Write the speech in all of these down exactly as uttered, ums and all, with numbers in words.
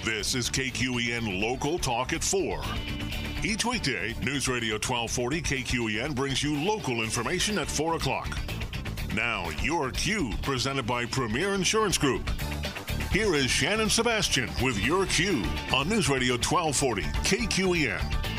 This is K Q E N Local Talk at four. Each weekday, News Radio twelve forty K Q E N brings you local information at four o'clock. Now, your Q, presented by Premier Insurance Group. Here is Shannon Sebastian with your Q on News Radio twelve forty K Q E N.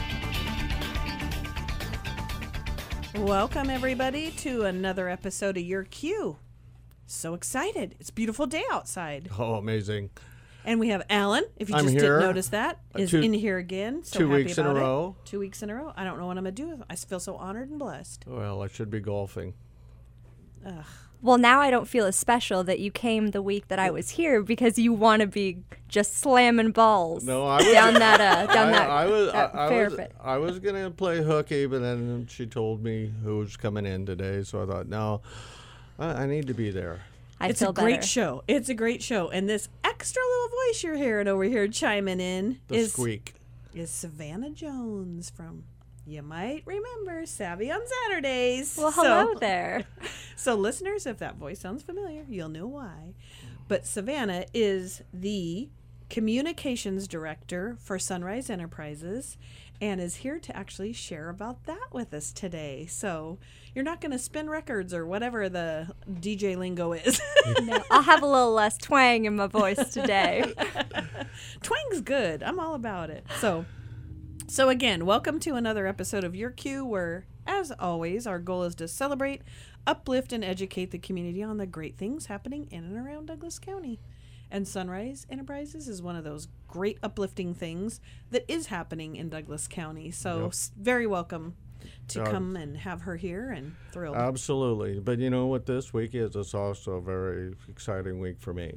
Welcome, everybody, to another episode of Your Q. So excited. It's a beautiful day outside. Oh, amazing. And we have Alan, if you I'm just here. didn't notice that, is two, in here again. So two happy weeks in about a it. row. Two weeks in a row. I don't know what I'm going to do. I feel so honored and blessed. Well, I should be golfing. Ugh. Well, now I don't feel as special that you came the week that I was here because you want to be just slamming balls No, I was down that uh, down I, that, I was that I, I was parapet. I was gonna play hooky, but then she told me who was coming in today, so I thought, no, I, I need to be there. I'd It's feel a great better. show. It's a great show. And this extra little voice you're hearing over here chiming in The is, squeak. is Savannah Jones from, you might remember, Savvy on Saturdays. Well, hello So- there. So, listeners, if that voice sounds familiar, you'll know why. But Savannah is the communications director for Sunrise Enterprises and is here to actually share about that with us today. So, you're not going to spin records or whatever the D J lingo is. No, I'll have a little less twang in my voice today. Twang's good. I'm all about it. So, so again, welcome to another episode of Your Q, where, as always, our goal is to celebrate, uplift, and educate the community on the great things happening in and around Douglas County. And Sunrise Enterprises is one of those great uplifting things that is happening in Douglas County. So, Yep. s- very welcome to Uh, come and have her here, and thrilled. Absolutely. But you know what this week is? It's also a very exciting week for me.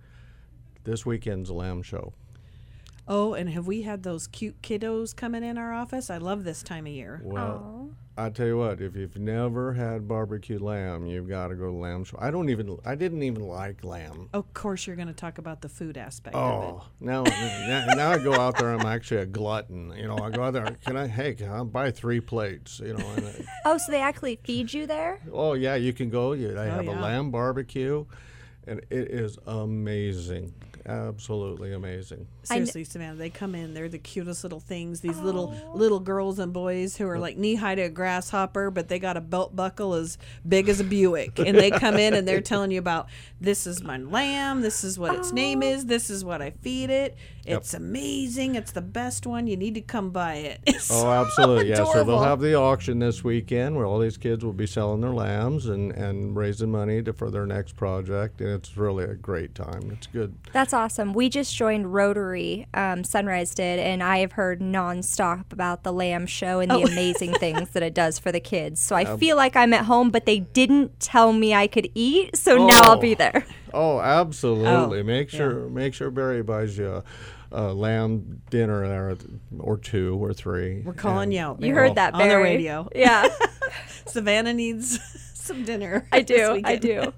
This weekend's Lamb Show. Oh, and have we had those cute kiddos coming in our office? I love this time of year. Well, I tell you what, if you've never had barbecue lamb, you've got to go to Lamb Show. I don't even, I didn't even like lamb. Of course, you're going to talk about the food aspect of Oh, now, now now I go out there. I'm actually a glutton. You know, I go out there. Can I? Hey, can I buy three plates? You know. And I, Oh, so they actually feed you there? oh yeah, you can go. You, they Oh, have yeah. a lamb barbecue, and it is amazing. Absolutely amazing. it. Seriously, Savannah, they come in. They're the cutest little things. These little little girls and boys who are like knee high to a grasshopper, but they got a belt buckle as big as a Buick. And they come in and they're telling you about, this is my lamb. This is what its name is. This is what I feed it. It's amazing. It's the best one. You need to come buy it. It's Oh, so absolutely. Yeah. So they'll adorable. have the auction this weekend where all these kids will be selling their lambs and, and raising money to, for their next project. And it's really a great time. It's good. That's awesome. We just joined Rotary, um, Sunrise did, and I have heard nonstop about the Lamb Show and the Oh. amazing things that it does for the kids. So I feel like I'm at home, but they didn't tell me I could eat, so now I'll be there. Oh, absolutely. Oh, make sure make sure Barry buys you a, a lamb dinner there, or two or three. We're calling And- you out. You Barry, heard that, on the Barry. radio. Yeah, Savannah needs some dinner. I this do. I weekend. do.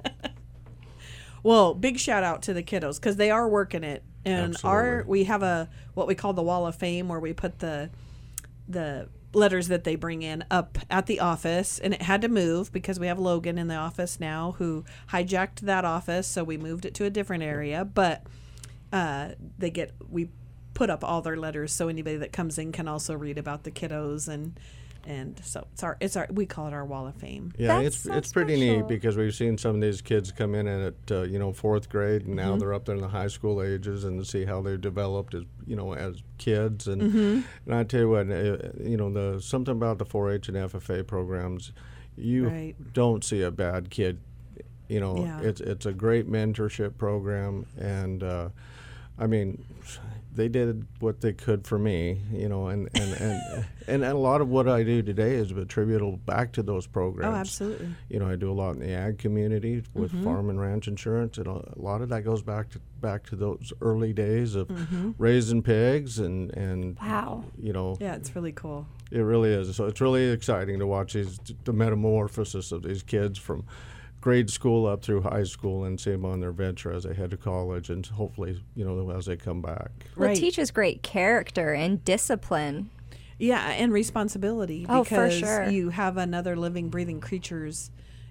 Well, big shout out to the kiddos because they are working it, and our Absolutely. we have a what we call the Wall of Fame where we put the the letters that they bring in up at the office, and it had to move because we have Logan in the office now who hijacked that office, so we moved it to a different area. But uh, they get we put up all their letters so anybody that comes in can also read about the kiddos, and and so it's our it's our we call it our Wall of Fame. Yeah, That's it's so it's pretty special. neat because we've seen some of these kids come in at uh, you know fourth grade, and Mm-hmm. now they're up there in the high school ages, and to see how they've developed as you know as kids. And Mm-hmm. and I tell you what, uh, you know the something about the four H and F F A programs, you Right. don't see a bad kid. You know, Yeah. it's it's a great mentorship program, and uh, I mean, they did what they could for me, you know, and and, and, and a lot of what I do today is attributable back to those programs. Oh, absolutely. You know, I do a lot in the ag community with Mm-hmm. farm and ranch insurance, and a a lot of that goes back to back to those early days of Mm-hmm. raising pigs, and and Wow. you know, Yeah, it's really cool. it really is. So it's really exciting to watch these the metamorphosis of these kids from grade school up through high school and see them on their venture as they head to college, and hopefully, you know, as they come back. Well, Right. it teaches great character and discipline. Yeah, and responsibility Oh, for because sure. you have another living, breathing creatures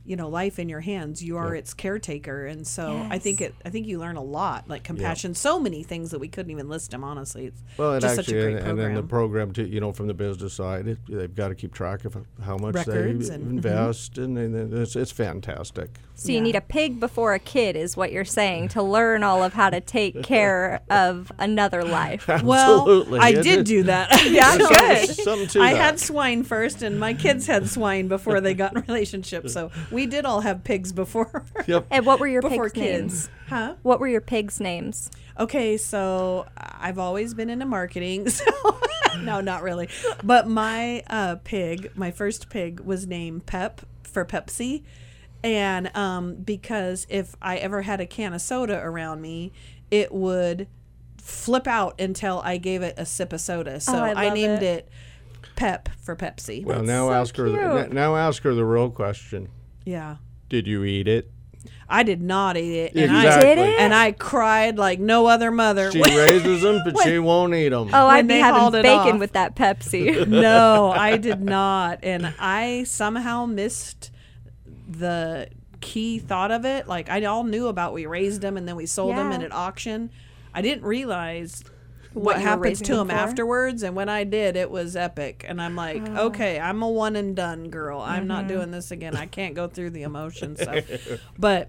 you know, life in your hands. You are Yep. its caretaker, and so I Yes. think it. I think you learn a lot, like compassion. So many things that we couldn't even list them. Honestly, it's Well, and just actually, such a great and, program. and then the program too, you know, from the business side, it, they've got to keep track of how much Records they and- invest, and, and it's, it's fantastic. So you Yeah. need a pig before a kid is what you're saying to learn all of how to take care of another life. Well, Absolutely. I It- did it- do that. Yeah, There's good. something- Something to I that. had swine first, and my kids had swine before they got in relationships. So we did all have pigs before. Yep. And what were your before pigs' names? kids, huh? What were your pigs' names? Okay, so I've always been into marketing. So no, not really. But my uh, pig, my first pig, was named Pep for Pepsi, and um, because if I ever had a can of soda around me, it would flip out until I gave it a sip of soda. So Oh, I I, love named it. it. Pep for Pepsi. Well, now so ask her. The, cute. now ask her the real question. Yeah. Did you eat it? I did not eat it. And Exactly. I, Did it? and I cried like no other mother. She raises them, but she won't eat them. Oh, When I'd be they having hauled it bacon off. with that Pepsi. No, I did not. And I somehow missed the key thought of it. Like, I all knew about we raised them and then we sold them Yeah. in an auction. I didn't realize What what you were happens raising to them them for? afterwards. And when I did, it was epic. And I'm like, Oh. okay, I'm a one and done girl. I'm Mm-hmm. not doing this again. I can't go through the emotions. So. But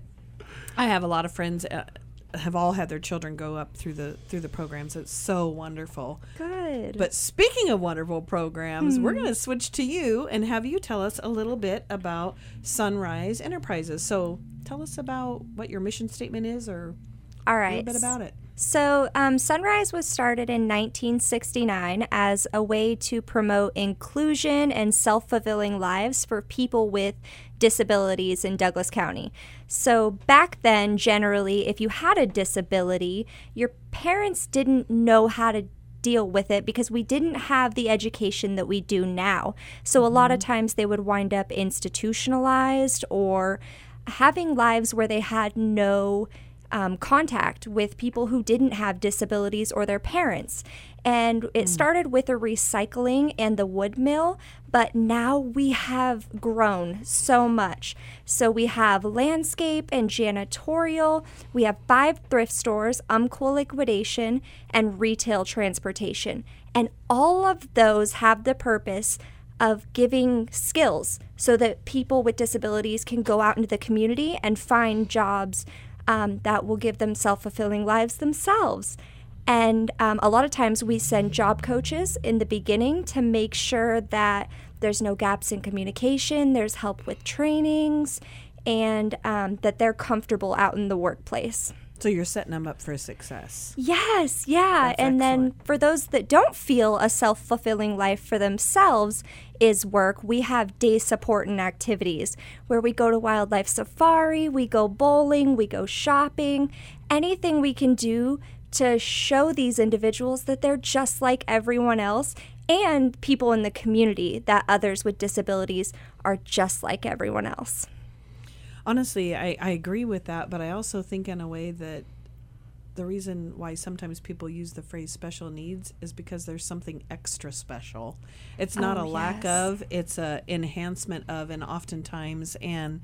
I have a lot of friends uh, have all had their children go up through the through the programs. It's so wonderful. Good. But speaking of wonderful programs, Hmm. we're going to switch to you and have you tell us a little bit about Sunrise Enterprises. So tell us about what your mission statement is, or all a right. little bit about it. So, um, Sunrise was started in nineteen sixty-nine as a way to promote inclusion and self fulfilling lives for people with disabilities in Douglas County. So, back then, generally, if you had a disability, your parents didn't know how to deal with it because we didn't have the education that we do now. So, a lot of times they would wind up institutionalized or having lives where they had no Um, contact with people who didn't have disabilities or their parents. And it started with a recycling and the wood mill, but now we have grown so much. So we have landscape and janitorial, we have five thrift stores, Umquo Liquidation, and retail transportation. And all of those have the purpose of giving skills so that people with disabilities can go out into the community and find jobs Um, that will give them self-fulfilling lives themselves. And um, a lot of times we send job coaches in the beginning to make sure that there's no gaps in communication, there's help with trainings, and um, that they're comfortable out in the workplace. So you're setting them up for success. Yes, yeah. That's and then excellent. for those that don't feel a self fulfilling life for themselves is work, we have day support and activities where we go to wildlife safari, we go bowling, we go shopping, anything we can do to show these individuals that they're just like everyone else and people in the community that others with disabilities are just like everyone else. Honestly, I, I agree with that, but I also think in a way that the reason why sometimes people use the phrase special needs is because there's something extra special. It's not Oh, a lack yes. of, it's a enhancement of, and oftentimes, and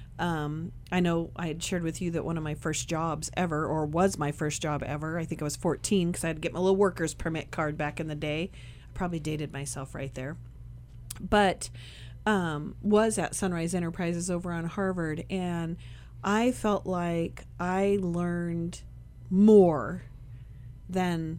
um, I know I had shared with you that one of my first jobs ever, or was my first job ever, I think I was fourteen because I had to get my little worker's permit card back in the day. I probably dated myself right there. But um, was at Sunrise Enterprises over on Harvard, and I felt like I learned more than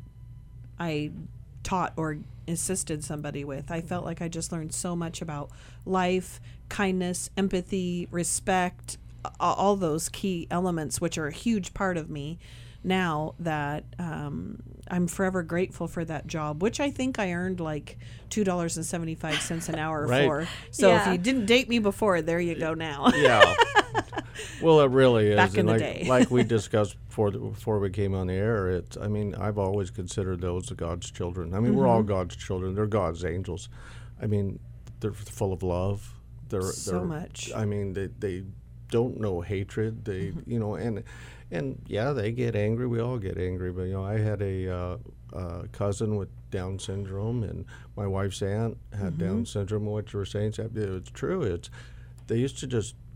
I taught or assisted somebody with. I felt like I just learned so much about life, kindness, empathy, respect, a- all those key elements, which are a huge part of me now, that um, I'm forever grateful for that job, which I think I earned like two dollars and seventy-five cents an hour Right. for. So Yeah. if you didn't date me before, there you go now. Yeah. Well, it really is. Back and in the like, day. like we discussed before, the, before we came on the air, it's, I mean, I've always considered those God's children. I mean, we're Mm-hmm. all God's children. They're God's angels. I mean, they're full of love. They're, So they're, much. I mean, they, they don't know hatred. They, Mm-hmm. you know, and, and yeah, they get angry. We all get angry. But, you know, I had a uh, uh, cousin with Down syndrome, and my wife's aunt had Mm-hmm. Down syndrome. What you were saying, Sab, it's true. It's, they used to just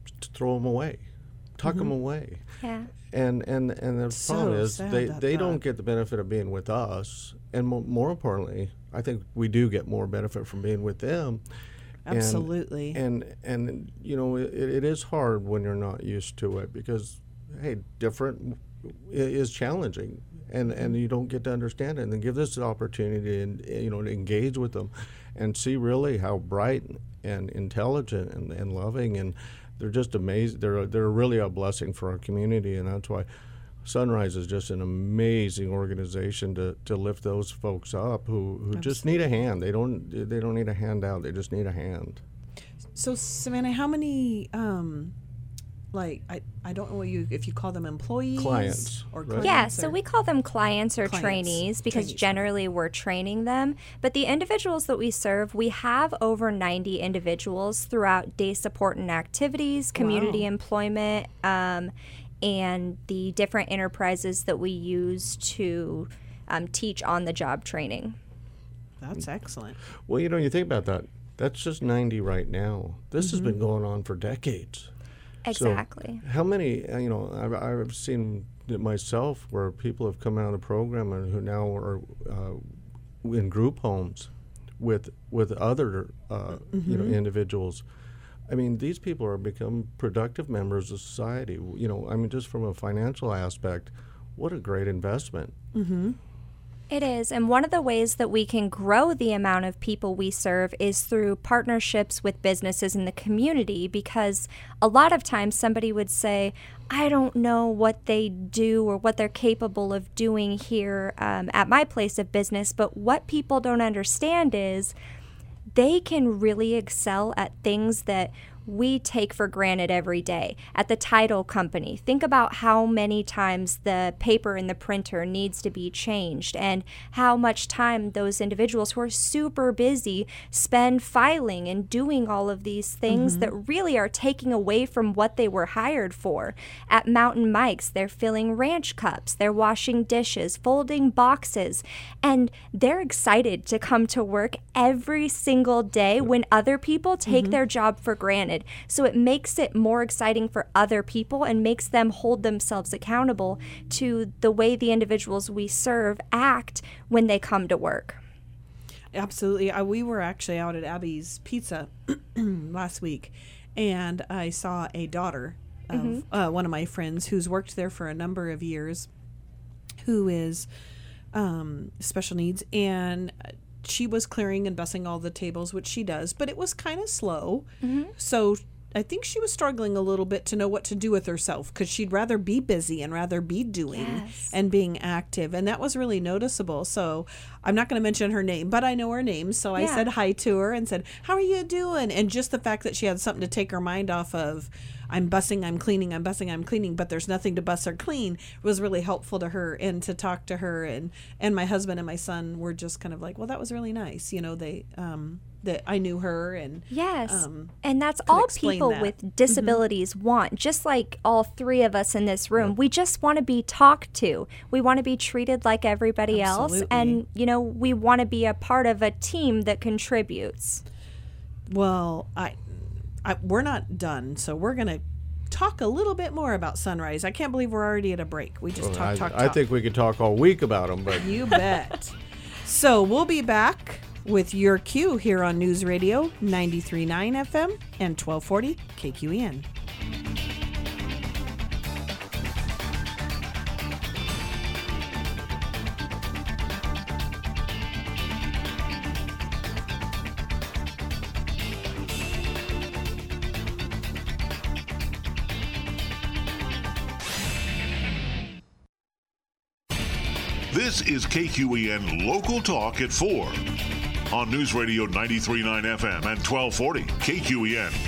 to throw them away, tuck Mm-hmm. them away. Yeah. And and and the So problem is sad, they, that they don't thought. get the benefit of being with us, and mo- more importantly, I think we do get more benefit from being with them. And- Absolutely. And and, you know it, it is hard when you're not used to it because hey, different i- is challenging, and and you don't get to understand it. And then give this an opportunity and you know to engage with them, and see really how bright and intelligent and, and loving and they're just amazing. They're they're really a blessing for our community, and that's why Sunrise is just an amazing organization to, to lift those folks up who, who just need a hand. They don't they don't need a handout. They just need a hand. So Savannah, how many um like I, I don't know what you if you call them employees Clients, or right? clients Yeah, so or- we call them clients or Clients. trainees because Trainees. generally we're training them. But the individuals that we serve, we have over ninety individuals throughout day support and activities, community Wow. employment, um, and the different enterprises that we use to um, teach on the job training. That's excellent. Well, you know, you think about that. That's just ninety right now. This has been going on for decades. So Exactly. how many, uh, you know, I've, I've seen it myself where people have come out of the program and who now are uh, in group homes with with other, uh, you know, individuals. I mean, these people are become productive members of society. You know, I mean, just from a financial aspect, what a great investment. It is, and one of the ways that we can grow the amount of people we serve is through partnerships with businesses in the community, because a lot of times somebody would say, I don't know what they do or what they're capable of doing here um, at my place of business, but what people don't understand is they can really excel at things that we take for granted every day. At the title company, think about how many times the paper in the printer needs to be changed and how much time those individuals who are super busy spend filing and doing all of these things that really are taking away from what they were hired for. At Mountain Mike's, they're filling ranch cups, they're washing dishes, folding boxes, and they're excited to come to work every single day when other people take their job for granted. So it makes it more exciting for other people and makes them hold themselves accountable to the way the individuals we serve act when they come to work. Absolutely. I, we were actually out at Abby's Pizza last week, and I saw a daughter of Mm-hmm. uh, one of my friends who's worked there for a number of years, who is um, special needs, and she was clearing and bussing all the tables, which she does, but it was kind of slow. Mm-hmm. So I think she was struggling a little bit to know what to do with herself, because she'd rather be busy and rather be doing Yes. and being active. And that was really noticeable. So I'm not going to mention her name, but I know her name. So I Yeah. said hi to her and said, how are you doing? And just the fact that she had something to take her mind off of, I'm bussing, I'm cleaning, I'm bussing, I'm cleaning, but there's nothing to bus or clean, was really helpful to her, and to talk to her. And, and my husband and my son were just kind of like, well, that was really nice. You know, they, um, that I knew her, and Yes. um, and that's could all explain people that. with disabilities want. Just like all three of us in this room, we just want to be talked to. We want to be treated like everybody else. Absolutely. And, you know, we want to be a part of a team that contributes. well, I, I we're not done, so we're gonna talk a little bit more about Sunrise. I can't believe we're already at a break. We just talk, I, talk, I talk. think we could talk all week about them, but You bet. So we'll be back with your cue here on News Radio ninety-three point nine F M and twelve forty K Q E N. This is K Q E N Local Talk at four on News Radio ninety-three point nine F M and twelve forty K Q E N.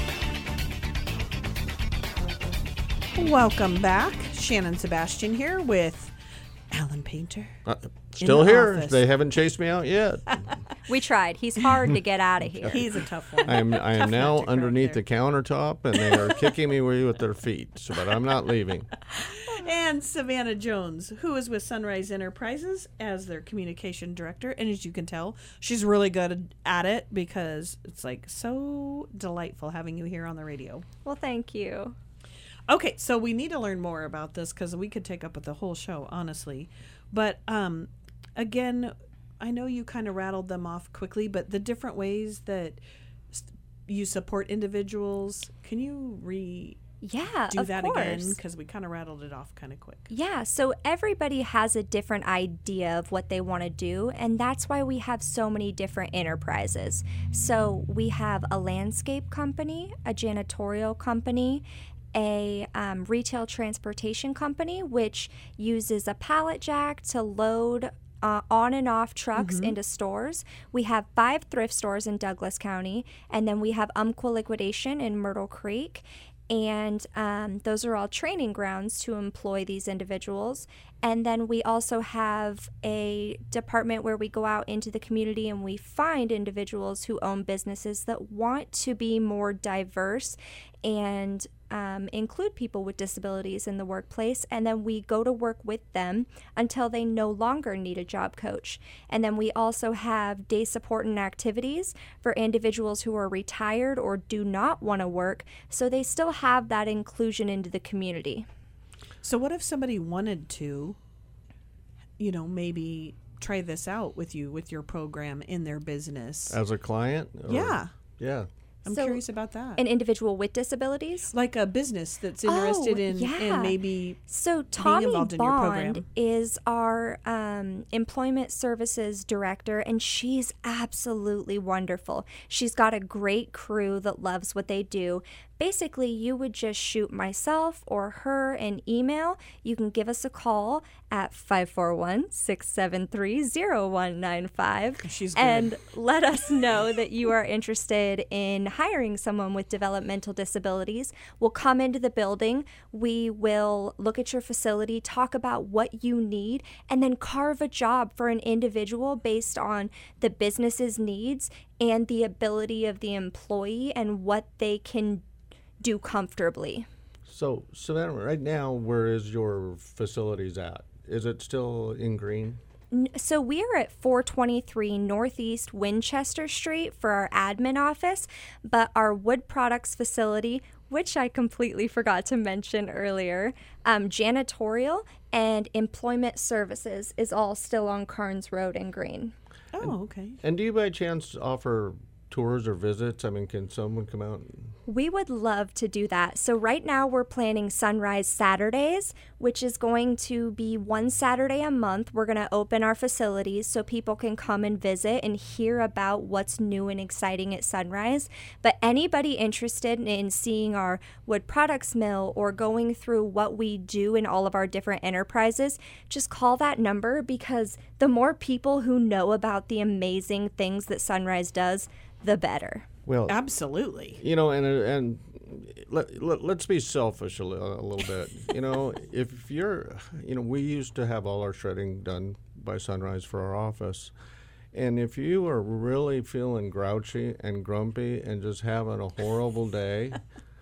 Welcome back. Shannon Sebastian here with Alan Painter. uh, still the here. office. They haven't chased me out yet. We tried. He's hard to get out of here. He's a tough one. I am I am Tough nut now to crack underneath there. the countertop, and they are kicking me with their feet. So, but I'm not leaving. And Savannah Jones, who is with Sunrise Enterprises as their communication director. And as you can tell, she's really good at it because it's like so delightful having you here on the radio. Well, thank you. Okay, so we need to learn more about this because we could take up the whole show, honestly. But um, again, I know you kind of rattled them off quickly, but the different ways that st- you support individuals, can you re Yeah, do of that course. again? Because we kind of rattled it off kind of quick. Yeah, so everybody has a different idea of what they want to do, and that's why we have so many different enterprises. So we have a landscape company, a janitorial company, a um, retail transportation company, which uses a pallet jack to load Uh, on and off trucks Mm-hmm. into stores. We have five thrift stores in Douglas County, and then we have Umpqua Liquidation in Myrtle Creek. And um, those are all training grounds to employ these individuals. And then we also have a department where we go out into the community and we find individuals who own businesses that want to be more diverse and um, include people with disabilities in the workplace. And then we go to work with them until they no longer need a job coach. And then we also have day support and activities for individuals who are retired or do not want to work, so they still have that inclusion into the community. So what if somebody wanted to, you know, maybe try this out with you, with your program in their business? As a client? Or- Yeah. Yeah. I'm So, curious about that. An individual with disabilities? Like a business that's interested Oh, in, yeah. in maybe So Tommy involved in your Bond program. is our um, employment services director, and she's absolutely wonderful. She's got a great crew that loves what they do. Basically, you would just shoot myself or her an email. You can give us a call at five four one, six seven three, zero one nine five She's good. and let us know that you are interested in hiring someone with developmental disabilities. We'll come into the building. We will look at your facility, talk about what you need, and then carve a job for an individual based on the business's needs and the ability of the employee and what they can do comfortably. So, Savannah, right now, where is your facilities at? Is it still in Green? N- So we are at four twenty-three Northeast Winchester Street for our admin office, but our wood products facility, which I completely forgot to mention earlier, um, janitorial and employment services is all still on Carnes Road in Green. Oh, okay. And do you by chance offer tours or visits? I mean, can someone come out? We would love to do that. So right now we're planning Sunrise Saturdays, which is going to be one Saturday a month. We're going to open our facilities so people can come and visit and hear about what's new and exciting at Sunrise. But anybody interested in seeing our wood products mill or going through what we do in all of our different enterprises, just call that number, because the more people who know about the amazing things that Sunrise does, the better. Well, Absolutely. you know, and and let, let, let's be selfish a, li- a little bit. You know, if you're, you know, we used to have all our shredding done by Sunrise for our office. And if you are really feeling grouchy and grumpy and just having a horrible day,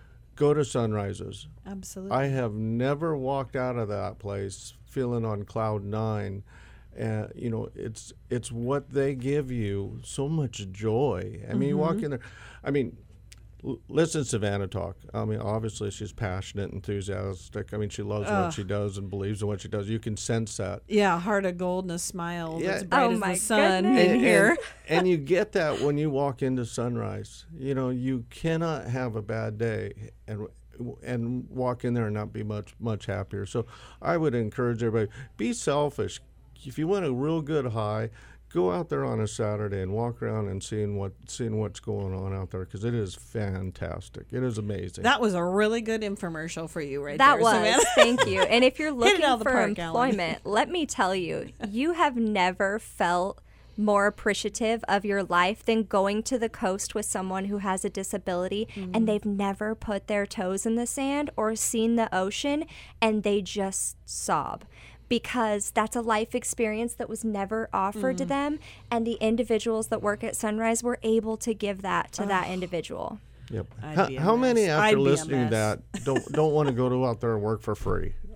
go to Sunrises. Absolutely. I have never walked out of that place feeling on cloud nine. Uh, you know, it's it's what they give you, so much joy. I mean, you walk in there. I mean, l- listen to Savannah talk. I mean, obviously she's passionate, enthusiastic. I mean, she loves Ugh. what she does and believes in what she does. You can sense that. Yeah, heart of gold and a smile Yeah. that's bright Oh as my the sun goodness. in And, here. and, and you get that when you walk into Sunrise. You know, you cannot have a bad day and and walk in there and not be much much happier. So I would encourage everybody, be selfish. If you want a real good high, go out there on a Saturday and walk around and seeing what seeing what's going on out there, because it is fantastic. It is amazing. That was a really good infomercial for you right That there, was, Savannah. thank you. And if you're Hit it looking out of the for park, Alan. employment, let me tell you, you have never felt more appreciative of your life than going to the coast with someone who has a disability Mm-hmm. and they've never put their toes in the sand or seen the ocean, and they just sob. Because that's a life experience that was never offered Mm. to them, and the individuals that work at Sunrise were able to give that to that individual. Yep. I'd How, be a how many mess. after I'd be a listening to mess. that don't don't want to go to out there and work for free?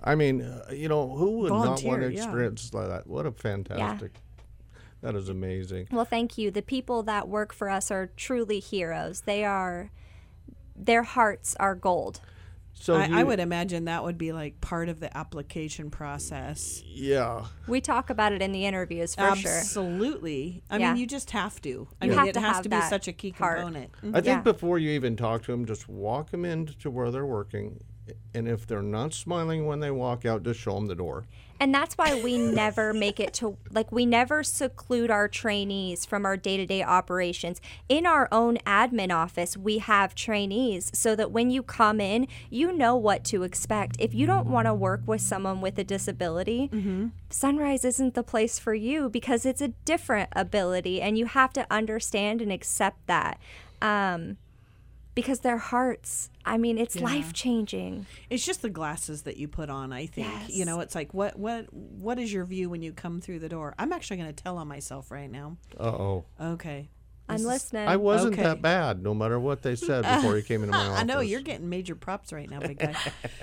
I mean, uh, you know, who would Volunteer, not want to yeah. experience like that? What a fantastic. That is amazing. Well, thank you. The people that work for us are truly heroes. They are, their hearts are gold. So I, you, I would imagine that would be like part of the application process. Yeah. We talk about it in the interviews for sure. Absolutely. I Yeah. mean, you just have to. I You mean, have it to has have to be that such a key heart. component. I think Yeah. before you even talk to them, just walk them into where they're working. And if they're not smiling when they walk out, just show them the door. And that's why we never make it to, like, we never seclude our trainees from our day-to-day operations. In our own admin office, we have trainees so that when you come in, you know what to expect. If you don't want to work with someone with a disability, Mm-hmm. Sunrise isn't the place for you because it's a different ability, and you have to understand and accept that. Um, because their hearts, I mean, it's Yeah. life-changing. It's just the glasses that you put on, I think. Yes. You know, it's like, what what what is your view when you come through the door? I'm actually going to tell on myself right now. Uh-oh. Okay. I'm This is- listening. I wasn't Okay. that bad, no matter what they said before you came into my office. I know you're getting major props right now, big guy.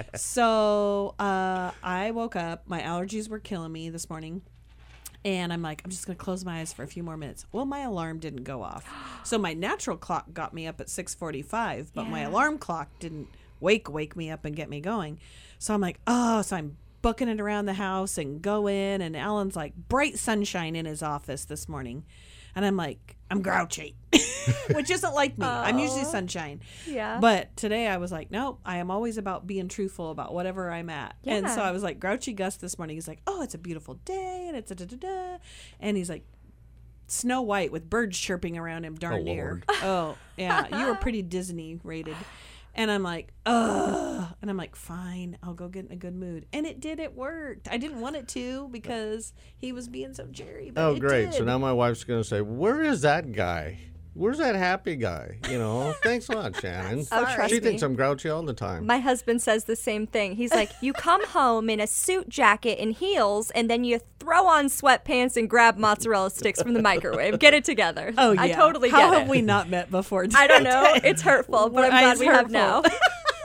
So uh, I woke up. My allergies were killing me this morning. And I'm like, I'm just going to close my eyes for a few more minutes. Well, my alarm didn't go off. So my natural clock got me up at six forty-five, but my Yeah. alarm clock didn't wake wake me up and get me going. So I'm like, oh, so I'm booking it around the house and go in. And Alan's like, bright sunshine in his office this morning. And I'm like, I'm grouchy, which isn't like me. I'm usually Oh. sunshine. Yeah. But today I was like, no, I am always about being truthful about whatever I'm at. And so Yeah. I was like, Grouchy Gus this morning, he's like, oh, it's a beautiful day and it's a da da da. And he's like, Snow White with birds chirping around him darn Oh, near. Lord. Oh, yeah. You were pretty Disney rated. And I'm like, ugh. And I'm like, fine, I'll go get in a good mood. And it did, it worked. I didn't want it to because he was being so Jerry. But Oh, it great. did. So now my wife's going to say, where is that guy? Where's that happy guy? You know, thanks a lot, Shannon. Oh, trust she me. thinks I'm grouchy all the time. My husband says the same thing. He's like, you come home in a suit jacket and heels, and then you throw on sweatpants and grab mozzarella sticks from the microwave. Get it together. Oh, yeah. I totally How get have it. we not met before? I don't know. It's hurtful, but I'm glad It's we have now. hurtful.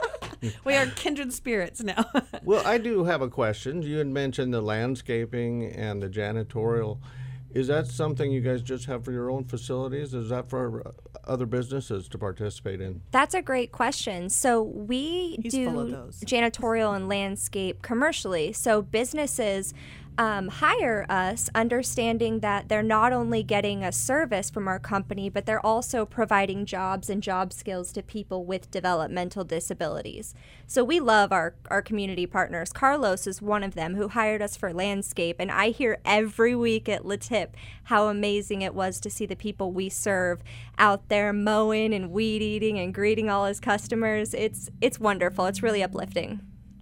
We are kindred spirits now. Well, I do have a question. You had mentioned the landscaping and the janitorial. Is that something you guys just have for your own facilities? Is that for other businesses to participate in? That's a great question. So we He's do full of those. janitorial and landscape commercially. So businesses um, hire us, understanding that they're not only getting a service from our company, but they're also providing jobs and job skills to people with developmental disabilities. So we love our, our community partners. Carlos is one of them who hired us for landscape, and I hear every week at La Tip how amazing it was to see the people we serve out there mowing and weed eating and greeting all his customers. It's it's wonderful. It's really uplifting.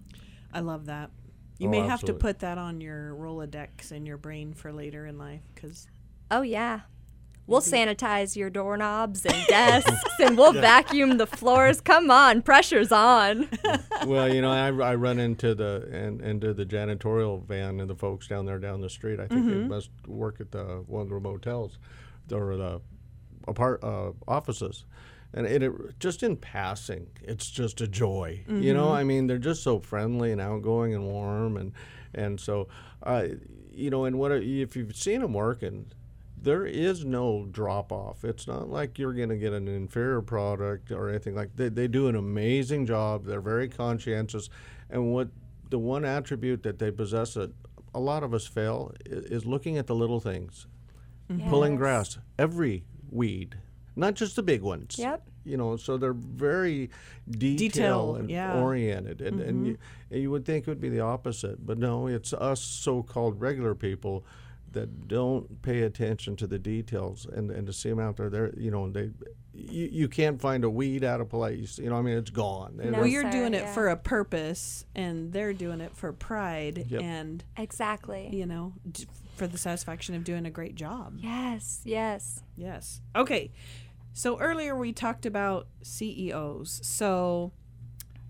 I love that. You Oh, may have to absolutely. put that on your Rolodex in your brain for later in life because Oh, yeah. We'll sanitize your doorknobs and desks, and we'll vacuum the floors. Come on, pressure's on. Well, you know, I, I run into the and into the janitorial van and the folks down there down the street. I think they must work at the one of the motels or the apart uh, offices. And it, it just in passing, it's just a joy. You know, I mean, they're just so friendly and outgoing and warm, and and so, uh, you know, and what if you've seen them working, there is no drop off. It's not like you're going to get an inferior product or anything like that. They, they do an amazing job. They're very conscientious, and what the one attribute that they possess that a lot of us fail is, is looking at the little things, pulling Yes. grass, every weed. Not just the big ones. Yep. You know, so they're very detail, Detail, and yeah. oriented, and and you, and you would think it would be the opposite, but no, it's us so-called regular people that don't pay attention to the details, and, and to see them out there, they're you know they, you, you can't find a weed out of place. You know, I mean, it's gone. And No, well, it's- you're sir, doing it yeah. for a purpose, and they're doing it for pride Yep. and Exactly. you know d- for the satisfaction of doing a great job. Yes, yes. Yes. Okay. So earlier we talked about C E Os. So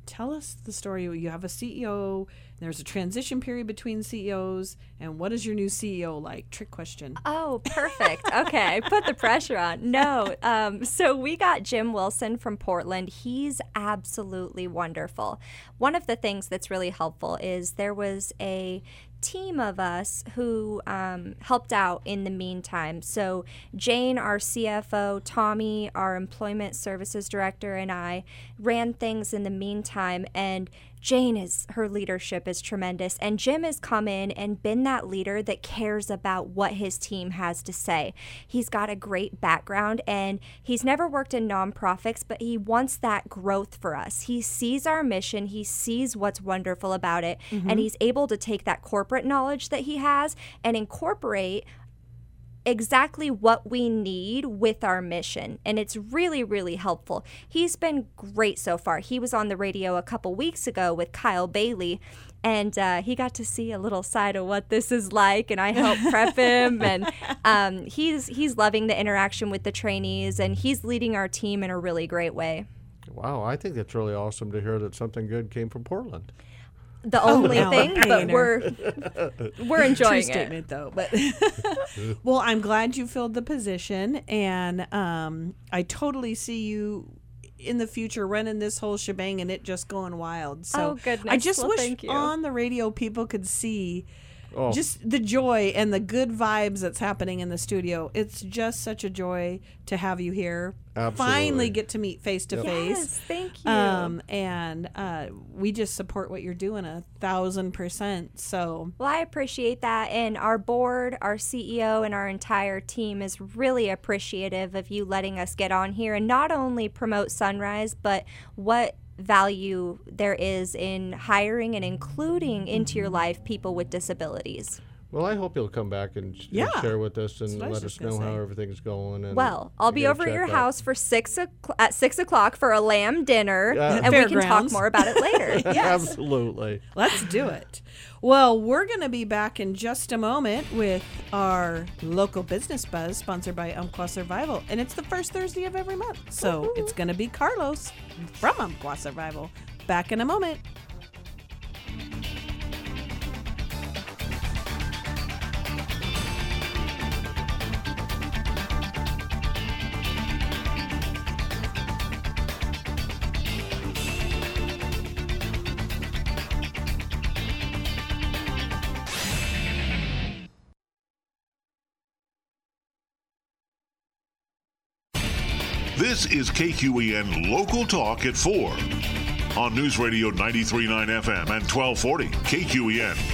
tell us the story. You have a C E O, there's a transition period between C E Os, and what is your new C E O like? Trick question. Oh, perfect. Okay, put the pressure on. No, um, so we got Jim Wilson from Portland. He's absolutely wonderful. One of the things that's really helpful is there was a team of us who um, helped out in the meantime. So Jane, our C F O, Tommy, our employment services director, and I ran things in the meantime. And Jane is, her leadership is tremendous. And Jim has come in and been that leader that cares about what his team has to say. He's got a great background and he's never worked in nonprofits, but he wants that growth for us. He sees our mission, he sees what's wonderful about it, mm-hmm. and he's able to take that corporate knowledge that he has and incorporate exactly what we need with our mission, and it's really, really helpful. He's been great so far. He was on the radio a couple weeks ago with Kyle Bailey, and uh, he got to see a little side of what this is like, and I helped prep him, and um, he's he's loving the interaction with the trainees, and he's leading our team in a really great way. Wow, I think it's really awesome to hear that something good came from Portland. The only oh, thing, but we're we're enjoying True statement, it. though. But well, I'm glad you filled the position, and um, I totally see you in the future running this whole shebang and it just going wild. So oh, goodness. I just well, wish thank you. on the radio people could see oh. just the joy and the good vibes that's happening in the studio. It's just such a joy to have you here. Absolutely. Finally get to meet face to face. Yes, thank you. Um, and uh, we just support what you're doing a thousand percent. So well, I appreciate that, and our board, our C E O, and our entire team is really appreciative of you letting us get on here and not only promote Sunrise, but what value there is in hiring and including into your life people with disabilities. Well, I hope you'll come back and, sh- Yeah. and share with us and That's what I was let us just gonna know how say. everything's going. And Well, I'll be get a over at your checkup. house for six o'clock, at six o'clock for a lamb dinner, Yeah. and we can talk Fairgrounds. more about it later. Yes. Absolutely. let's do it. Well, we're going to be back in just a moment with our local business buzz sponsored by Umpqua Survival. And it's the first Thursday of every month. So Woo-hoo. it's going to be Carlos from Umpqua Survival. Back in a moment. This is K Q E N Local Talk at four on News Radio ninety-three point nine F M and twelve forty K Q E N.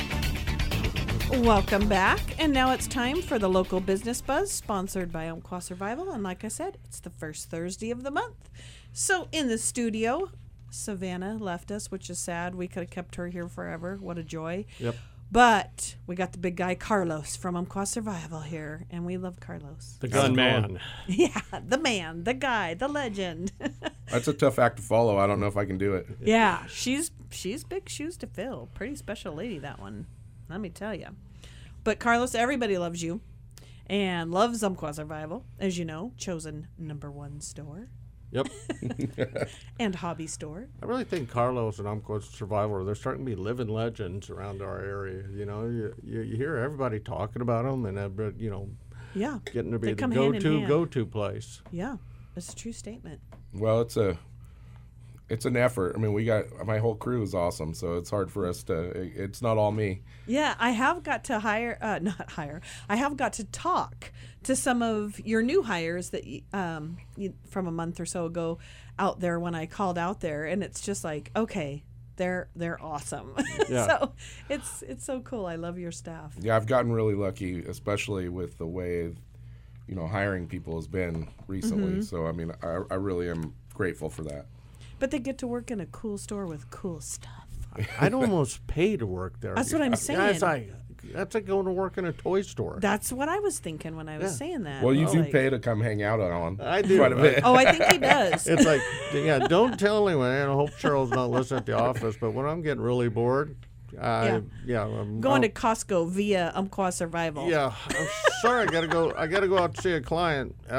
Welcome back. And now it's time for the local business buzz sponsored by Umpqua Survival. And like I said, it's the first Thursday of the month. So in the studio, Savannah left us, which is sad. We could have kept her here forever. What a joy. Yep. But we got the big guy Carlos from Umpqua Survival here, and we love Carlos. The Gun gun man. man. Yeah, the man, the guy, the legend. That's a tough act to follow. I don't know if I can do it. Yeah, she's she's big shoes to fill. Pretty special lady, that one. Let me tell you. But Carlos, everybody loves you and loves Umpqua Survival, as you know, chosen number one store Yep. and hobby store. I really think Carlos and Umpqua Survival, they're starting to be living legends around our area. You know, you, you, you hear everybody talking about them and, uh, you know, Yeah, getting to be They the come hand in go-to, hand. go-to place. yeah, it's a true statement. Well, it's a it's an effort. I mean, we got my whole crew is awesome, so it's hard for us to. It's not all me. Yeah, I have got to hire, uh, not hire, I have got to talk to some of your new hires that y- um, you, from a month or so ago out there when I called out there. And it's just like, okay, they're they're awesome. Yeah. So it's it's so cool. I love your staff. Yeah, I've gotten really lucky, especially with the way, you know, hiring people has been recently. Mm-hmm. So I mean, I, I really am grateful for that. But they get to work in a cool store with cool stuff. I'd almost pay to work there. That's what I'm Yeah, saying. it's like, that's like going to work in a toy store. That's what I was thinking when I was Yeah. saying that. Well, you do Like- pay to come hang out on. I do. quite a bit. Oh, I think he does. It's like, yeah, don't tell anyone. I hope Cheryl's not listening at the office, but when I'm getting really bored, I, Yeah. yeah, I'm Going to I'll- Costco via Umpqua Survival. Yeah, I'm sorry. I gotta go. I gotta go out to see a client at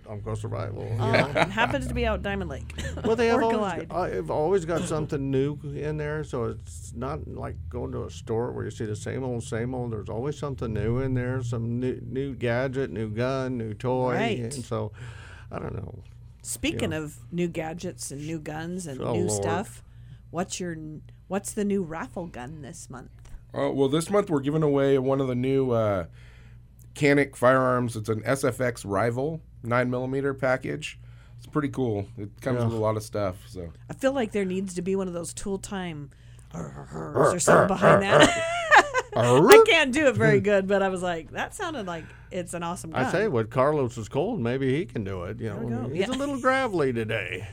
Umpqua Survival. You Oh, know? it happens to be out Diamond Lake. Well, they have or always, Glide. I've always got something new in there, so it's not like going to a store where you see the same old, same old. There's always something new in there, some new, new gadget, new gun, new toy. Right. And so, I don't know. Speaking Yeah. of new gadgets and new guns and Oh, new Lord. stuff, what's your what's the new raffle gun this month? Oh, well, this month we're giving away one of the new uh, Canic firearms. It's an S F X Rival nine millimeter package. It's pretty cool. It comes Yeah. with a lot of stuff. So I feel like there needs to be one of those tool time. Is there something behind that? I can't do it very good, but I was like, that sounded like it's an awesome gun. I say, with Carlos is cold, maybe he can do it. You There we know, go. he's Yeah. a little gravelly today.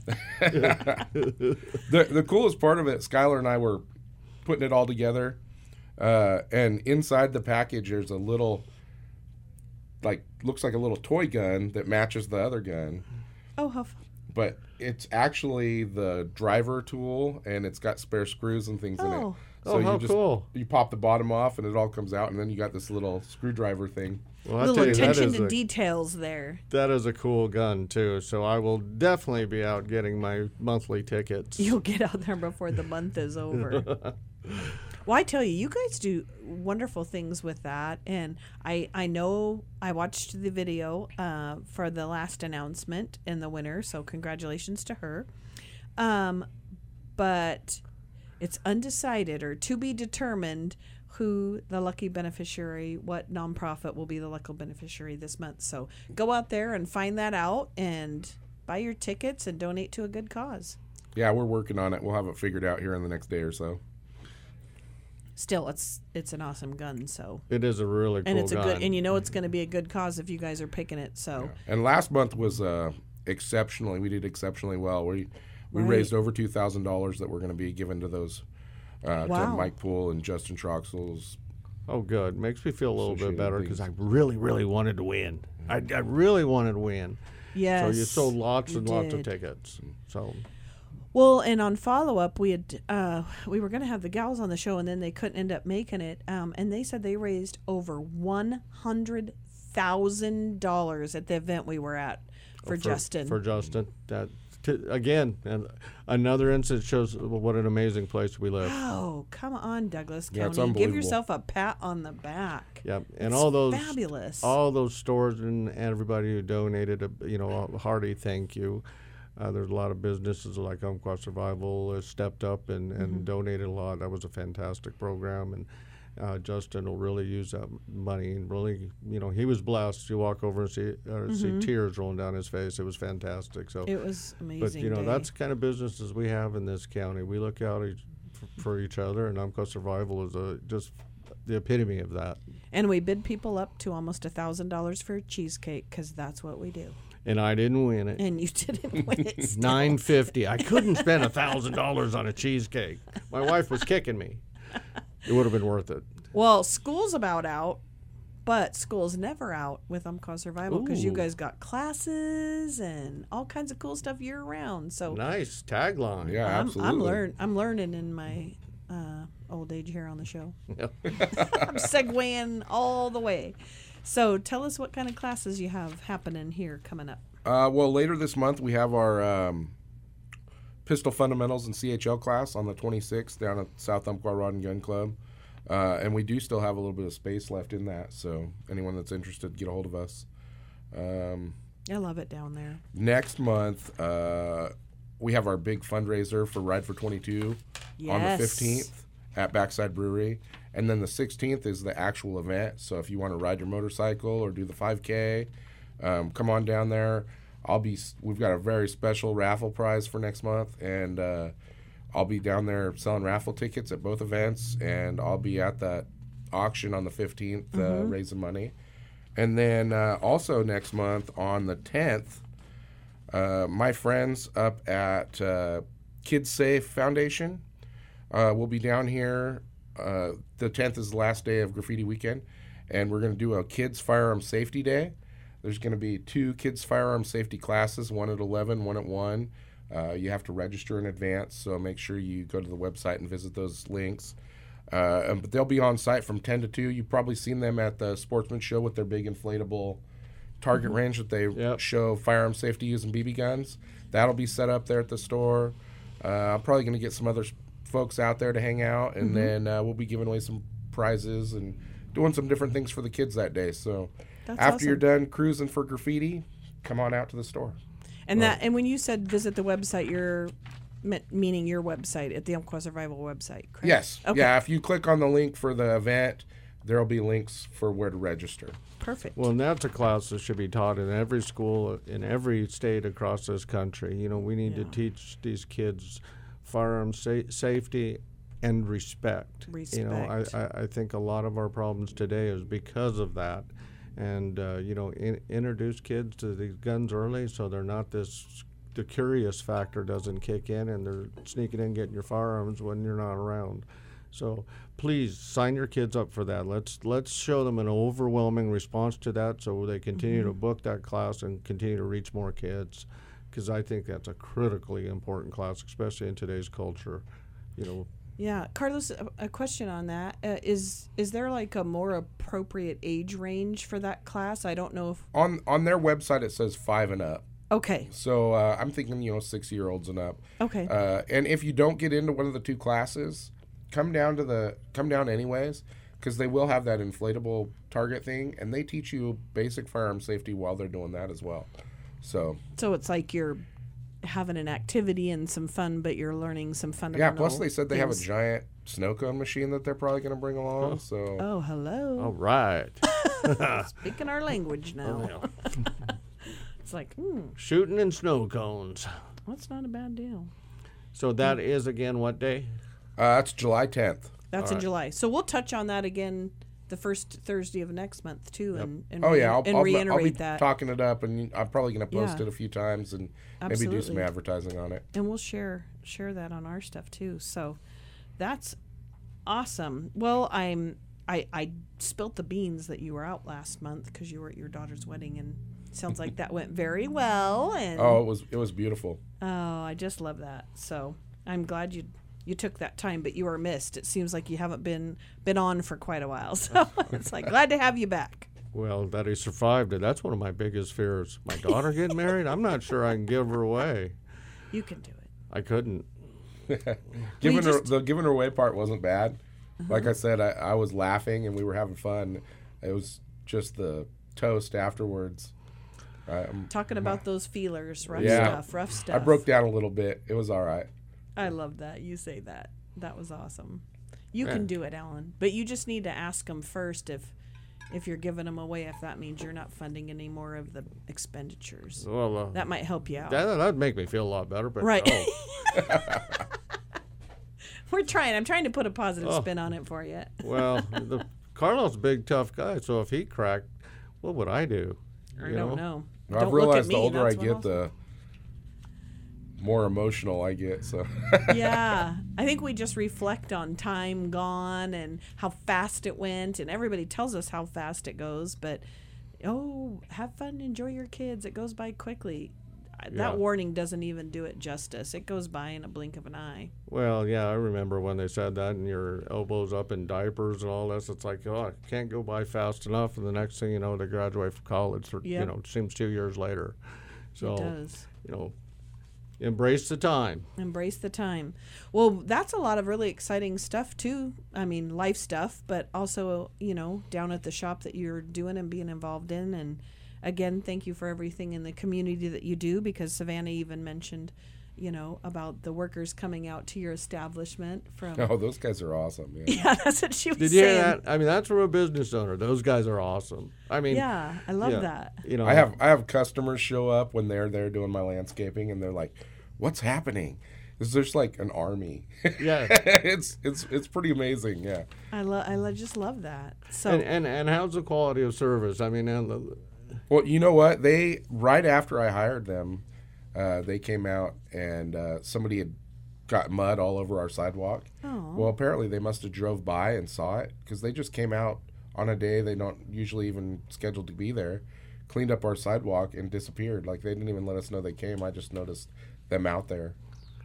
the the coolest part of it, Skylar and I were putting it all together, uh, and inside the package there's a little, like, looks like a little toy gun that matches the other gun. Oh, how fun. But it's actually the driver tool, and it's got spare screws and things in it. Oh. Oh, how cool. You pop the bottom off, and it all comes out, and then you got this little screwdriver thing. Well, I Little tell you, that attention is to a, details there. that is a cool gun too. So I will definitely be out getting my monthly tickets. You'll get out there before the month is over. Well, I tell you, you guys do wonderful things with that, and I I know I watched the video uh, for the last announcement in the winner, so congratulations to her. Um, but it's undecided or to be determined who the lucky beneficiary, what nonprofit will be the lucky beneficiary this month. So go out there and find that out and buy your tickets and donate to a good cause. Yeah, we're working on it. We'll have it figured out here in the next day or so. Still, it's it's an awesome gun, so. It is a really cool And it's a gun. good, and you know it's going to be a good cause if you guys are picking it. So And last month was uh, exceptionally. We did exceptionally well. We we Right. raised over two thousand dollars that we're going to be given to those uh, to Wow. Mike Poole and Justin Troxel's. Oh, good. Makes me feel a little bit Associated better because I things. really, really wanted to win. I, I really wanted to win. yes, So you sold lots you and lots of did. tickets. So Well, and on follow up, we had uh, we were going to have the gals on the show, and then they couldn't end up making it. Um, and they said they raised over one hundred thousand dollars at the event we were at for, Justin. For Justin, that t- again, and another instance shows what an amazing place we live. Oh, come on, Douglas Yeah, it's County, give unbelievable. yourself a pat on the back. Yep, and It's all those fabulous. all those stores and everybody who donated, a, you know, a hearty thank you. Uh, there's a lot of businesses like Umpqua Survival uh, stepped up and, and Mm-hmm. donated a lot. That was a fantastic program, and uh, Justin will really use that money. And really, you know, he was blessed. You walk over and see uh, see tears rolling down his face. It was fantastic. So, Mm-hmm. It was amazing. but you know, day. that's the kind of businesses we have in this county. We look out each, for, for each other, and Umpqua Survival is a, just the epitome of that. And we bid people up to almost a thousand dollars for a cheesecake because that's what we do. And I didn't win it. And you didn't win it. still. Nine fifty. I couldn't spend a thousand dollars on a cheesecake. My wife was kicking me. It would have been worth it. Well, school's about out, but school's never out with Umpqua Survival because you Ooh. guys got classes and all kinds of cool stuff year round. So Nice tagline. Yeah, I'm, absolutely. I'm learn I'm learning in my uh, old age here on the show. Yep. I'm segueing all the way. So tell us what kind of classes you have happening here coming up. Uh, well, later this month we have our um, Pistol Fundamentals and C H L class on the twenty-sixth down at South Umpqua Rod and Gun Club. Uh, and we do still have a little bit of space left in that, so anyone that's interested, get a hold of us. Um, I love it down there. next month, uh, we have our big fundraiser for Ride for twenty-two on the Yes. fifteenth at Backside Brewery. And then the sixteenth is the actual event. So if you want to ride your motorcycle or do the five K, um, come on down there. I'll be. We've got a very special raffle prize for next month, and uh, I'll be down there selling raffle tickets at both events, and I'll be at that auction on the fifteenth uh, raising money. And then uh, also next month on the tenth, uh, my friends up at uh, Kids Safe Foundation uh, will be down here. Uh, the tenth is the last day of Graffiti Weekend, and we're going to do a Kids Firearm Safety Day. There's going to be two kids firearm safety classes, one at eleven, one at one. Uh, you have to register in advance, so make sure you go to the website and visit those links. Uh, and- but they'll be on site from ten to two. You've probably seen them at the Sportsman Show with their big inflatable target Mm-hmm. range that they Yep. show firearm safety using B B guns. That'll be set up there at the store. Uh, I'm probably going to get some other s- folks out there to hang out, and Mm-hmm. then uh, we'll be giving away some prizes and doing some different things for the kids that day. So That's after you're awesome. done cruising for graffiti, come on out to the store. And that, and when you said visit the website, you're me- meaning your website at the Umpqua Survival website, correct? Yes. Okay. Yeah, if you click on the link for the event, there'll be links for where to register. Perfect. Well, and that's a class that should be taught in every school in every state across this country. You know, we need Yeah. to teach these kids firearm sa- safety and respect. You know, Respect. I, I, I think a lot of our problems today is because of that. And, uh, you know, in, introduce kids to these guns early so they're not this, the curious factor doesn't kick in and they're sneaking in getting your firearms when you're not around. So please sign your kids up for that. Let's let's show them an overwhelming response to that so they continue Mm-hmm. to book that class and continue to reach more kids, because I think that's a critically important class, especially in today's culture. You know, Yeah, Carlos, a, a question on that uh, is: is there like a more appropriate age range for that class? I don't know if. On on their website, it says five and up. Okay. So uh, I'm thinking, you know, six-year-olds and up. Okay. Uh, and if you don't get into one of the two classes, come down to the come down anyways, because they will have that inflatable target thing, and they teach you basic firearm safety while they're doing that as well. So So it's like you're having an activity and some fun, but you're learning some fundamental. yeah. Plus, they said they have a things. giant snow cone machine that they're probably going to bring along. So Oh, hello. all right. Speaking our language now. Oh, It's like, hmm, Shooting in snow cones. that's not a bad deal. So that is again what day? uh, that's July tenth. That's in July. So we'll touch on that again the first Thursday of next month too, and, and Oh re- yeah, I'll, and I'll, reiterate I'll be that. talking it up, and I'm probably going to post Yeah. it a few times and maybe do some Absolutely. advertising on it. And we'll share share that on our stuff too. So that's awesome. Well, I'm I I spilt the beans that you were out last month because you were at your daughter's wedding, and sounds like that went very well. And Oh, it was it was beautiful. oh, I just love that. So I'm glad you you took that time, but you were missed. It seems like you haven't been been on for quite a while. So it's like glad to have you back. Well, that he survived it. That's one of my biggest fears. My daughter getting married? I'm not sure I can give her away. You can do it. I couldn't. Giving her just- the giving her away part wasn't bad. Like I said, I, I was laughing and we were having fun. It was just the toast afterwards. Um, Talking about those feelers, rough Yeah. stuff, rough stuff. I broke down a little bit. It was all right. I love that you say that. That was awesome. You Yeah. can do it, Alan, but you just need to ask them first if if you're giving them away. If that means you're not funding any more of the expenditures, Well, uh, that might help you out. that, that'd make me feel a lot better. But Right. no. We're trying. I'm trying to put a positive Oh. spin on it for you. Well, the, Carlos is a big, tough guy. So if he cracked, what would I do? I You don't know. I've Don't look at realized me. the older I That's what get, I'll- the more emotional I get. So Yeah, I think we just reflect on time gone and how fast it went, and everybody tells us how fast it goes, but oh, have fun, enjoy your kids. It goes by quickly. I Yeah. That warning doesn't even do it justice. It goes by in a blink of an eye. Well, yeah, I remember when they said that, and your elbows up in diapers and all this. It's like, oh, I can't go by fast enough, and the next thing you know, they graduate from college. Or, You Yep. know, it seems two years later. So, It does. you know, embrace the time. Embrace the time. Well, that's a lot of really exciting stuff too. I mean, life stuff, but also, you know, down at the shop that you're doing and being involved in. And again, thank you for everything in the community that you do, because Savannah even mentioned, you know, about the workers coming out to your establishment from. oh, those guys are awesome. Yeah. Yeah, that's what she was Did you saying. hear that? I mean, that's from a business owner. Those guys are awesome. I mean, Yeah, I love yeah, that. You know, I have I have customers show up when they're there doing my landscaping, and they're like, "What's happening?" It's just like an army. Yeah. it's it's it's pretty amazing. Yeah. I love. I lo- just love that. So And, and and how's the quality of service? I mean, and the, Well, you know what? They right after I hired them, uh, they came out and uh, somebody had got mud all over our sidewalk. Oh. Well, apparently they must have drove by and saw it, because they just came out on a day they don't usually even scheduled to be there, cleaned up our sidewalk and disappeared. Like they didn't even let us know they came. I just noticed them out there.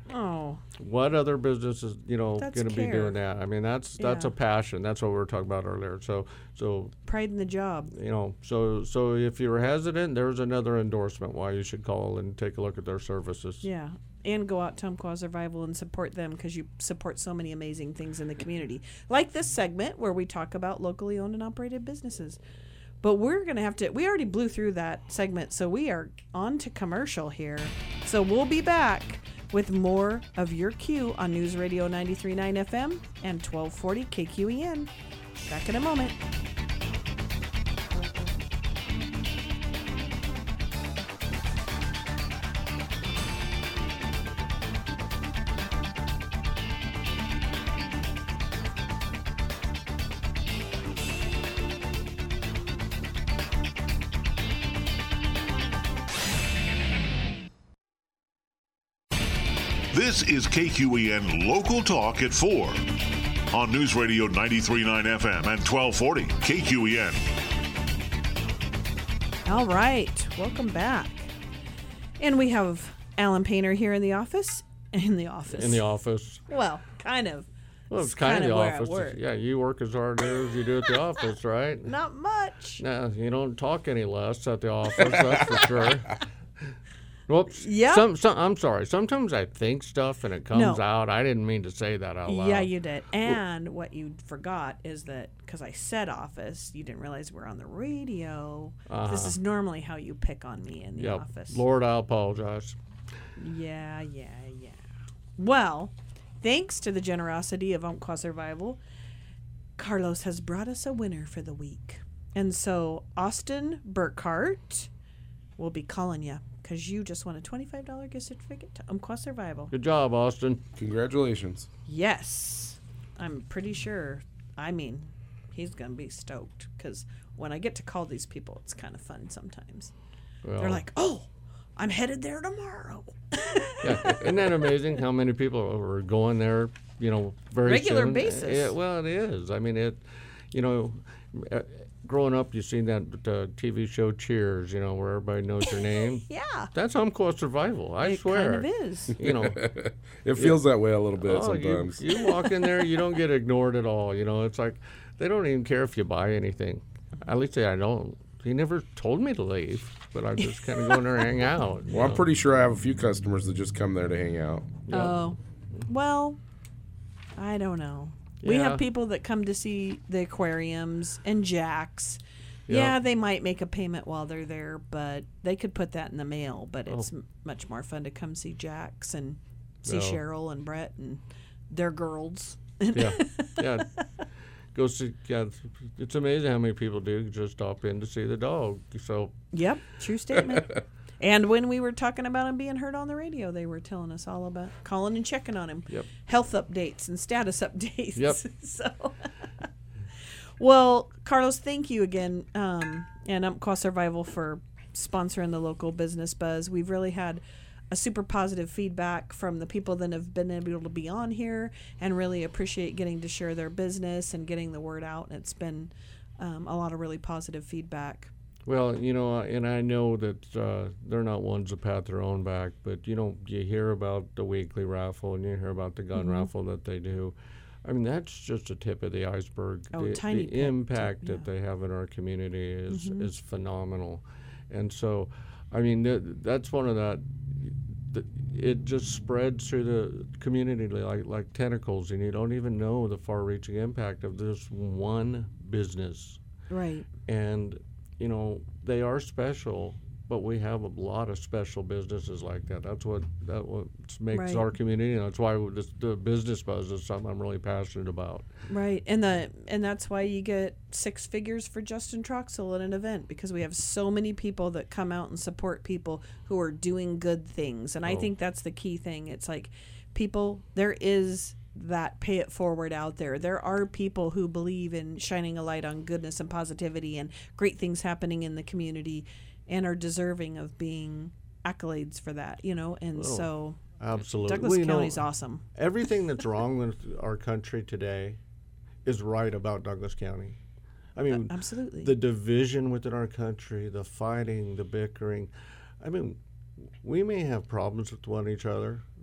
Oh, What other business is, you know, That's going to be care. doing that? I mean, that's that's Yeah. a passion. That's what we were talking about earlier. So, so pride in the job. you know, so so if you're hesitant, there's another endorsement why you should call and take a look at their services. Yeah. And go out to Umpqua Survival and support them because you support so many amazing things in the community. Like this segment where we talk about locally owned and operated businesses. But we're going to have to, we already blew through that segment, so we are on to commercial here. So we'll be back with more of Your Q on News Radio ninety-three point nine F M and twelve forty K Q E N. Back in a moment. This is K Q E N Local Talk at four on News Radio ninety-three point nine F M and twelve forty K Q E N. All right, welcome back. And we have Alan Painter here in the office. In the office. In the office. Well, kind of. Well, it's It's kind, kind of of the where I office. work. Yeah, you work as hard as you do at the office, right? Not much. No, you don't talk any less at the office, that's for sure. Whoops. Yeah. Some, some, I'm sorry. Sometimes I think stuff and it comes No. out. I didn't mean to say that out loud. Yeah, you did. And what you forgot is that because I said office, you didn't realize we're on the radio. Uh-huh. This is normally how you pick on me in the Yep. office. Lord, I apologize. Yeah, yeah, yeah. Well, thanks to the generosity of Umpqua Survival, Carlos has brought us a winner for the week. And so Austin Burkhart will be calling you because you just won a twenty-five dollars gift certificate to Umpqua Survival. Good job, Austin. Congratulations. Yes. I'm pretty sure. I mean, he's going to be stoked because when I get to call these people, it's kind of fun sometimes. Well, They're like, oh, I'm headed there tomorrow. yeah, isn't that amazing how many people are going there, you know, very Regular soon? basis. Yeah, well, it is. I mean, it, you know, uh, growing up, you've seen that uh, T V show Cheers, you know, where everybody knows your name. Yeah. That's Umpqua Survival, I It swear. kind of is. You know, It feels that way a little bit oh, you, sometimes. you walk in there, you don't get ignored at all. You know, it's like they don't even care if you buy anything. At least I don't. He never told me to leave, but I just kind of go in there and hang out. you Well, I'm know. pretty sure I have a few customers that just come there to hang out. Yep. Oh, well, I don't know. We Yeah. have people that come to see the aquariums and Jack's. Yep. Yeah, they might make a payment while they're there, but they could put that in the mail. But it's Oh. m- much more fun to come see Jack's and see No. Cheryl and Brett and their girls. Yeah, yeah. Go see. Yeah, it's, it's amazing how many people do just stop in to see the dog. So Yep, true statement. And when we were talking about him being heard on the radio, they were telling us all about calling and checking on him. Yep. Health updates and status updates. Yep. So, well, Carlos, thank you again, um, and Umpqua Survival for sponsoring the local business buzz. We've really had a super positive feedback from the people that have been able to be on here, and really appreciate getting to share their business and getting the word out. And it's been um, a lot of really positive feedback. well, you know, and I know that uh, they're not ones to pat their own back, but you know, you hear about the weekly raffle and you hear about the gun Mhm. raffle that they do. I mean, that's just a tip of the iceberg. Oh, the tiny the bit, impact yeah. that they have in our community is Mhm. is phenomenal, and so, I mean, th- that's one of that. th- It just spreads through the community like like tentacles, and you don't even know the far-reaching impact of this one business. Right. And you know, they are special, but we have a lot of special businesses like that. That's what that what makes Right. our community. And that's why this, the business buzz is something I'm really passionate about. Right, and the and that's why you get six figures for Justin Troxel at an event, because we have so many people that come out and support people who are doing good things, and I Oh. think that's the key thing. It's like people, there is that pay it forward out there. There are people who believe in shining a light on goodness and positivity and great things happening in the community, and are deserving of being accolades for that. You know, and Oh. so Absolutely. Douglas Well, you know, County's awesome. everything that's wrong with our country today is right about Douglas County. I mean, Absolutely. the division within our country, the fighting, the bickering. I mean, we may have problems with one each other,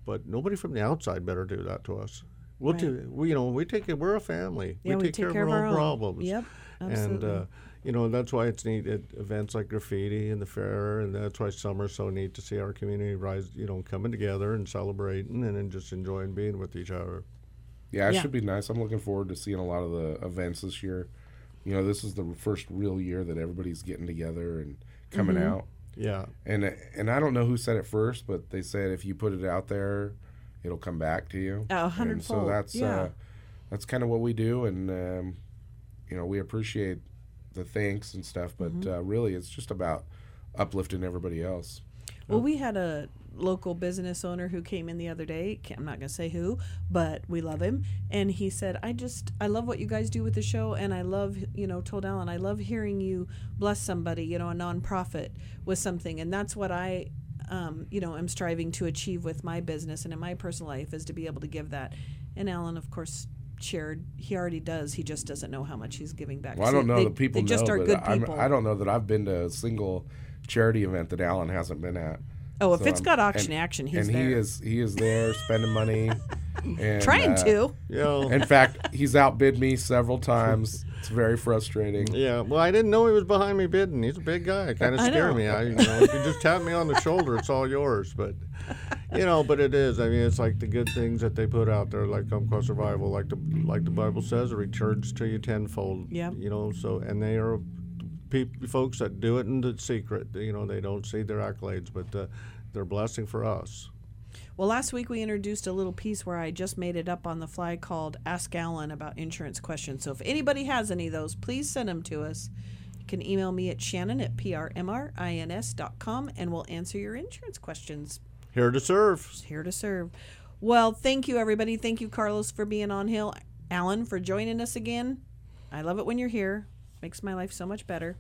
but nobody from the outside better do that to us. We'll Right. do, we, you know, we take it, we're a family. Yeah, we, take care, of our own problems. Yep, absolutely. And, uh, you know, that's why it's neat at events like Graffiti and the fair, and that's why summer's so neat to see our community rise, you know, coming together and celebrating and then just enjoying being with each other. Yeah, it Yeah. should be nice. I'm looking forward to seeing a lot of the events this year. You know, this is the first real year that everybody's getting together and coming Mm-hmm. out. Yeah. And and I don't know who said it first, but they said if you put it out there, it'll come back to you. Oh, a And hundredfold. so that's Yeah. uh, that's kind of what we do, and um, you know, we appreciate the thanks and stuff, but Mm-hmm. uh, really, it's just about uplifting everybody else. Well, we had a local business owner who came in the other day. Ca- I'm not going to say who, but we love him. And he said, I just, I love what you guys do with the show. And I love, you know, told Alan, I love hearing you bless somebody, you know, a nonprofit with something. And that's what I, um, you know, am striving to achieve with my business and in my personal life, is to be able to give that. And Alan, of course, shared, he already does. He just doesn't know how much he's giving back. Well, I So don't know they, that people they just know, are but good I'm, people. I don't know that I've been to a single charity event that Alan hasn't been at. Oh, if So it's I'm- got auction and- action, he's and there. he is he is there spending money, and, Trying uh, to. You know, In fact, he's outbid me several times. It's very frustrating. yeah. Well, I didn't know he was behind me bidding. He's a big guy. It kind of I know. scared me. I, you know, if you just tap me on the shoulder, it's all yours. But, you know, but it is. I mean, it's like the good things that they put out there, like Umpqua Survival, like the like the Bible says, it returns to you tenfold. Yep. You know, so and they are peop folks that do it in the secret. You know, they don't see their accolades, but uh, they're a blessing for us. Well, last week we introduced a little piece where I just made it up on the fly called Ask Alan about insurance questions. So if anybody has any of those, please send them to us. You can email me at Shannon at P R M R I N S dot com and we'll answer your insurance questions. Here to serve. Here to serve. Well, thank you, everybody. Thank you, Carlos, for being on Hill. Alan, for joining us again. I love it when you're here. Makes my life so much better.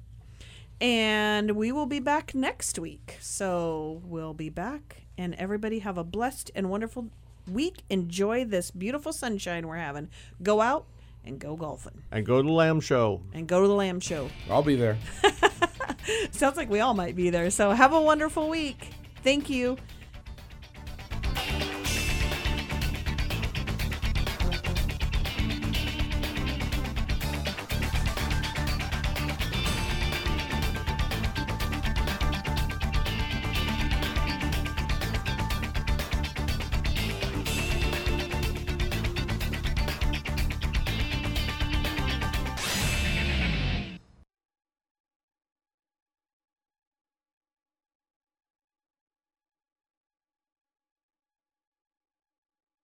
And we will be back next week. So we'll be back. And everybody have a blessed and wonderful week. Enjoy this beautiful sunshine we're having. Go out and go golfing. And go to the Lamb Show. And go to the Lamb Show. I'll be there. Sounds like we all might be there. So have a wonderful week. Thank you.